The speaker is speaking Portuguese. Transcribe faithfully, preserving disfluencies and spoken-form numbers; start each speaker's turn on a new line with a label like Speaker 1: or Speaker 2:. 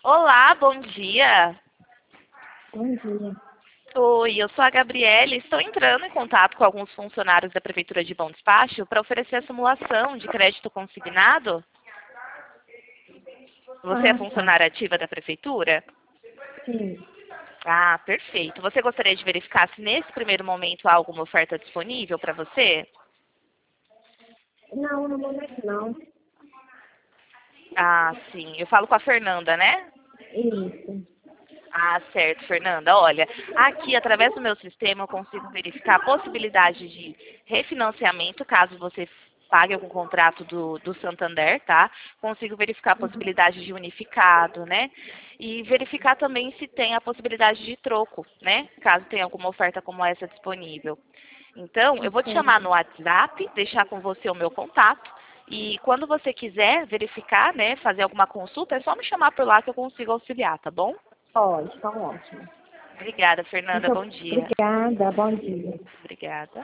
Speaker 1: Olá, bom dia.
Speaker 2: Bom dia.
Speaker 1: Oi, eu sou a Gabriele. Estou entrando em contato com alguns funcionários da Prefeitura de Bom Despacho para oferecer a simulação de crédito consignado. Você é
Speaker 2: Ah, tá.
Speaker 1: funcionária ativa da Prefeitura?
Speaker 2: Sim.
Speaker 1: Ah, perfeito. Você gostaria de verificar se nesse primeiro momento há alguma oferta disponível para você?
Speaker 2: Não, no momento não.
Speaker 1: Ah, sim. Eu falo com a Fernanda, né?
Speaker 2: Isso.
Speaker 1: Ah, certo, Fernanda. Olha, aqui através do meu sistema eu consigo verificar a possibilidade de refinanciamento, caso você pague algum contrato do, do Santander, tá? Consigo verificar a
Speaker 2: Uhum.
Speaker 1: possibilidade de unificado, né? E verificar também se tem a possibilidade de troco, né? Caso tenha alguma oferta como essa disponível. Então, eu vou te chamar
Speaker 2: Certo.
Speaker 1: no WhatsApp, deixar com você o meu contato. E quando você quiser verificar, né, fazer alguma consulta, é só me chamar por lá que eu consigo auxiliar, tá bom?
Speaker 2: Pode, tá ótimo.
Speaker 1: Obrigada, Fernanda.
Speaker 2: Muito
Speaker 1: Bom dia.
Speaker 2: obrigada. Bom dia.
Speaker 1: Obrigada.